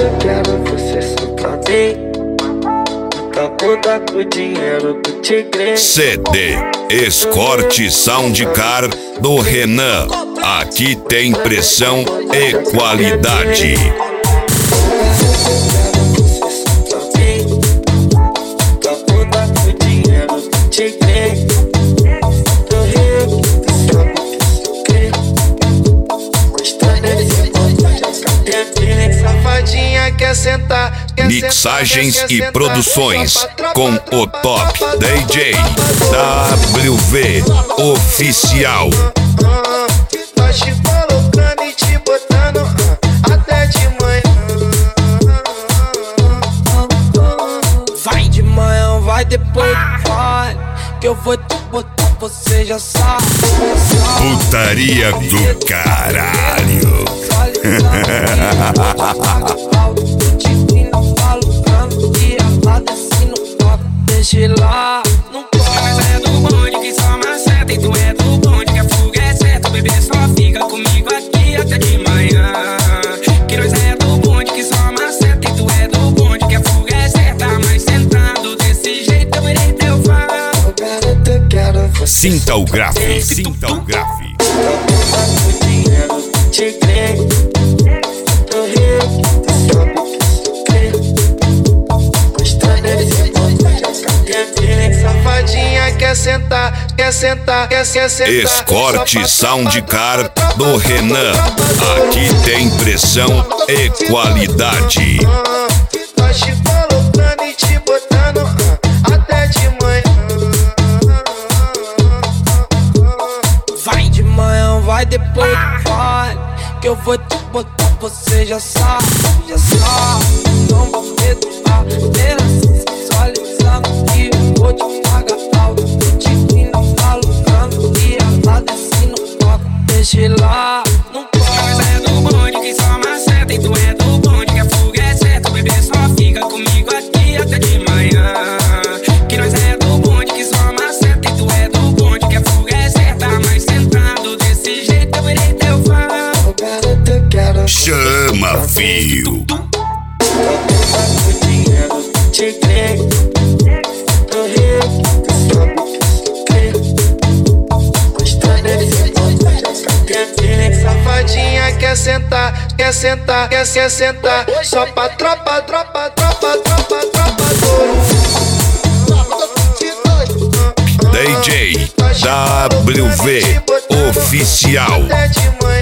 eu quero você só pra mim. Bunda com dinheiro do tigre. CD Escort Soundcar do Renan. Aqui tem pressão e qualidade. Mixagens e produções com o top DJ WV Oficial. Tá te colocando e te botando até de manhã. Vai de manhã, vai depois, vai, que eu vou te botar, você já sabe. Putaria do caralho. Deixa lá, não pode. Mas é do bonde que só maceta, e tu é do bonde que a fuga é certa. O bebê só fica comigo aqui até de manhã. Que nós é do bonde que só maceta, e tu é do bonde que a fuga é certa. Mas sentado desse jeito eu virei teu fã. Sinta o grave, sinta o grave. Safadinha quer sentar, quer sentar, quer sentar. Escort Soundcar do Renan. Aqui tem pressão e qualidade. Tá te colocando e te botando até de manhã. Vai de manhã, vai depois, vai, que eu vou te botar, você já sabe, já sabe. Não vou medo, sensualizando e eu vou te pagar alto. Tô te vindo falando e ela desce no toque. Deixa lá, não pode. Mas é do bonde que só maceta, e tu é do bonde que a fuga é certa. O bebê só fica comigo aqui até de manhã. Que nós é do bonde que só maceta, e tu é do bonde que a fuga é certa. Mas sentado desse jeito eu virei teu fã. Chama, fio. Safadinha quer sentar, quer sentar, quer sentar. Só pra tropa, tropa, tropa, tropa, tropa. DJ WV Oficial. Até de manhã.